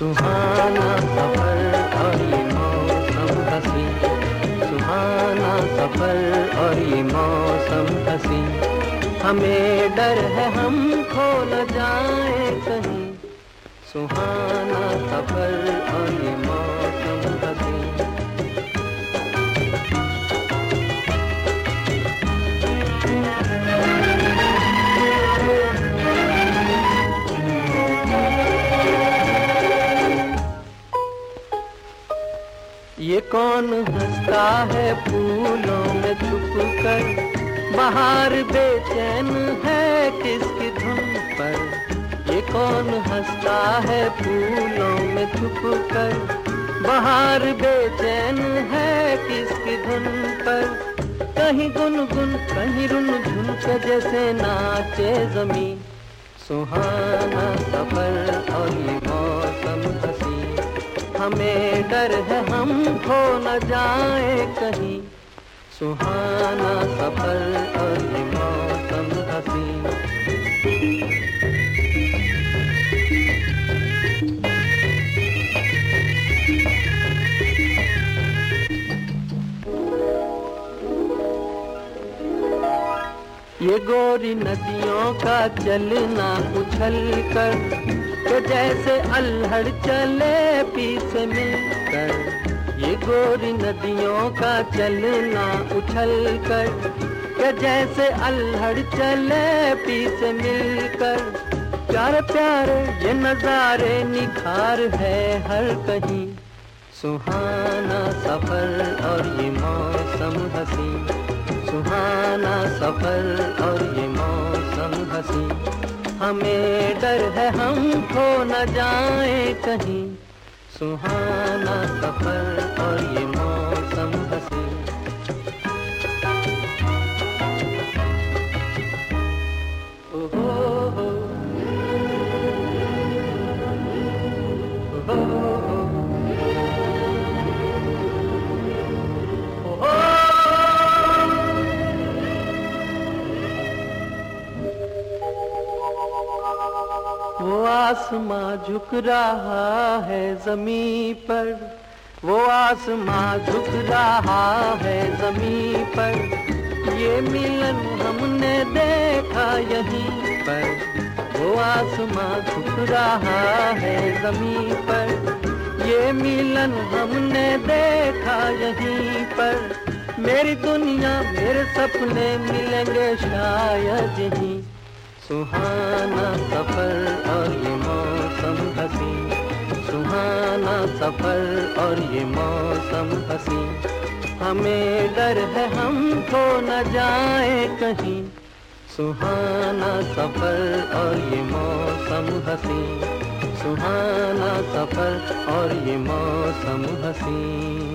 सुहाना सफर और ये मौसम हसी, सुहाना सफर और ये मौसम हसी। हमें डर है हम खो न जाए कहीं, सुहाना सफर और ये मौसम हसी। ये कौन हंसता है फूलों में छुप कर, बाहर बेचैन है किसकी धुन पर। ये कौन हंसता है फूलों में छुप कर, बाहर बेचैन है किसकी धुन पर। कहीं गुनगुन कहीं रुनझुन के जैसे नाचे ज़मीं, सुहाना सफर और ये मौसम हसी। हमें डर है हम खो न जाए कहीं, सुहाना सफर और ये मौसम हसी। ये गोरी नदियों का चलना उछल कर, तो जैसे अल्हड़ चले पीछे मिलकर। ये गोरी नदियों का चलना उछल कर, तो जैसे अल्हड़ चले पीछे मिलकर। प्यारे प्यारे ये नजारे निखार है हर कहीं, सुहाना सफर और ये मौसम हसी। सुहाना सफर और ये मौसम हसी। हमें डर है हम खो न जाए कहीं, सुहाना सफर और ये मौसम हसी। ओहो हो, ओहो हो, ओहो। वो आसमां झुक रहा है ज़मीं पर, वो आसमां झुक रहा है ज़मीं पर। ये मिलन हमने देखा यहीं पर, वो आसमां झुक रहा है ज़मीं पर। ये मिलन हमने देखा यहीं पर। मेरी दुनिया मेरे सपने मिलेंगे शायद यहीं, सुहाना सफर और ये मौसम हसी। सुहाना सफर और ये मौसम हसी। हमें डर है हम खो न जाए कहीं, सुहाना सफर और ये मौसम हसी। सुहाना सफर और ये मौसम हसी।